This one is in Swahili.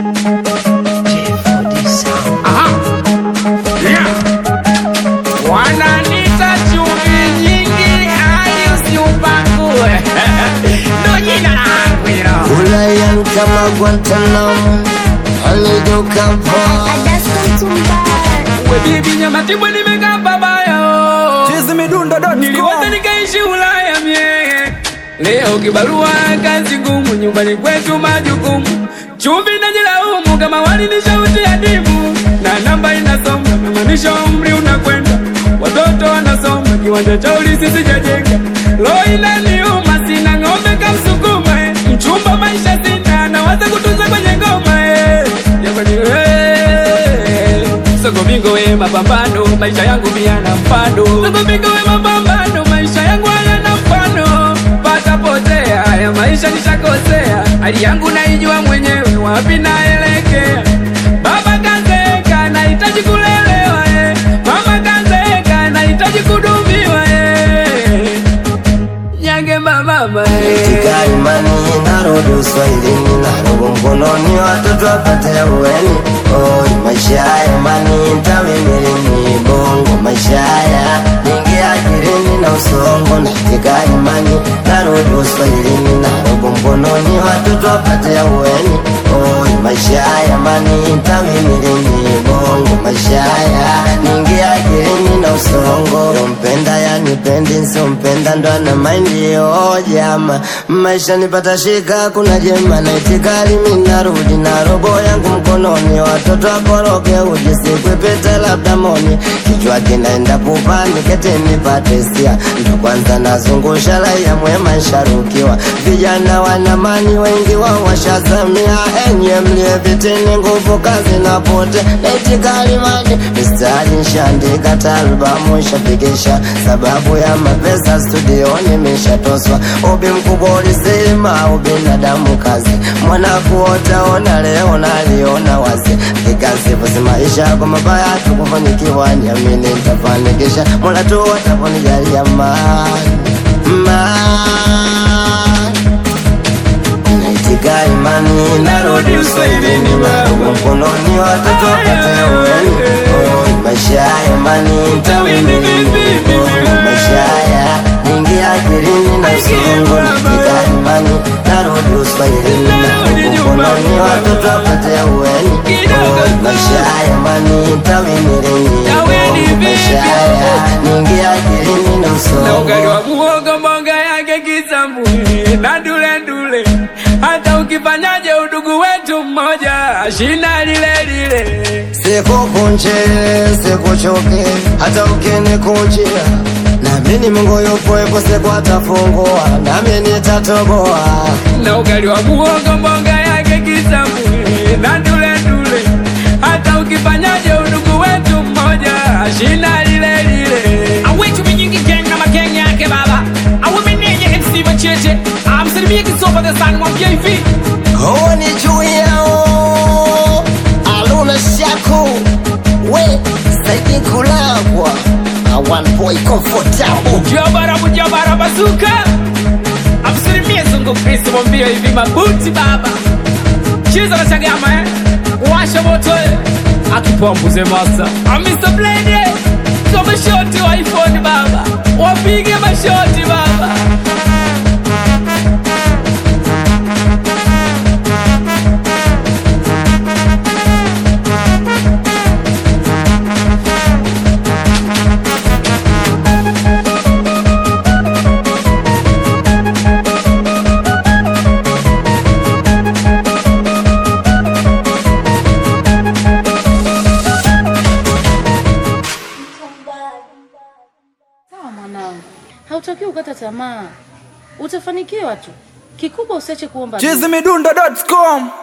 Wananita chumvi nyingi ayo si upakue. Ndo jina langu hilo. Ulayan kama Guantanamo alidoka pa We bibi nyama timbo nimeka babayo. Niliweza nikaishi Ulaya mie. Leo kibarua kazi ngumu, nyumbani kwetu majukumu. Chumvi najilaumu kama walinishauri adimu. Na namba inasoma maanisha umri unakwenda. Watoto wanasoma kiwanja cha ulisi sijajenga. Roho inaniuma sina ng'ombe kamsukuma. Mchumba maisha sina nawaza kutunza kwenye ngoma. Jamani Soko bingo we mapambano, maisha yangu pia na mfano. Soko bingo we mapambano, maisha yangu hayana mfano. Pata potea, haya maisha nishakosea. Hali yangu naijua mwenyewe, wapi naelekea. Baba kazeeka, nahitaji kulelewa Mama kazeeka, nahitaji kudumiwa Nyange mama Tika imani narudi uswahilini, narogo mkononi watoto wapate uweni. Maisha ya imani nitawimilini bongo. Maisha ya nyingi akirini na usongo. Tika imani narudi uswahilini, narogo mkononi watoto wapate uweni. Maisha ya imani nitawimilini bongo. Maisha ya nyingi akirini na usongo. Mpenda ya nipendi nsiompenda ndo ana maindi jama. Maisha nipata shika kuna jema. Naitikali minarudi na robo yangu mkononi. Watoto wakoroge ujisikwepeta labda moni. Kichwa kinaenda pupani kete nipate sia. Ndo kwanza nazungusha laia mwema nsharukiwa. Vijana wanamani wengi wao washazamia. Enye mlie vitini nguvu kazi na pote. Naitikali mani mistari nshandika talbamu nshafikisha. Sababu ya mapesa studioni mishatoswa. Ubi mkubwa ulisema ubinadamu kazi. Mwana kuota ona leo naliona wazi. Kikazifu si maisha kwa mabaya tukufanikiwa. Niamini nitafanikisha Mola tu ataponijalia mani. Naitika imani narudi uswahilini, narogo mkononi watoto wapate uweni. Maisha ya imani nitawimilini bongo. Maisha ya nyingi akirini na usongo. Naitika imani narudi uswahilini, narogo mkononi watoto wapate uweni. Maisha ya imani nitawimilini bongo. Maisha ya nyingi akirini na usongo. Na ugali wa muhogo mboga yake kisambuli na dule ndule. Hata ukifanyaje udugu wetu mmoja, shina lile lile. Sikukunje, sikuchoke, hata ukinikunjia. Naamini Mungu yupo ipo siku atafungua, nami nitatoboa. Na ugali wa muhogo mboga yake kisambuli na dule ndule. Hata ukifanyaje udugu wetu mmoja, shina lile lile. Awetu minyingi gang na magang yake baba. Awemenenye MC Machete. Amsalimie kisofa the sun mwambia hivi. Ni juu yao aluna shako. We saidi kulagwa one boy comfortable. Mujabara bazuka. Amsalimie Zungu Kristo mwambia hivi mabuti baba. Chiza na chagama washa moto akipombuze masa. Mr. Blade kwa mashoti wa iPhone baba. Wapige mashoti baba. Hautakiwi kukata tamaa. Utafanikiwa tu. Kikubwa usiache kuomba. Chizimidundo.com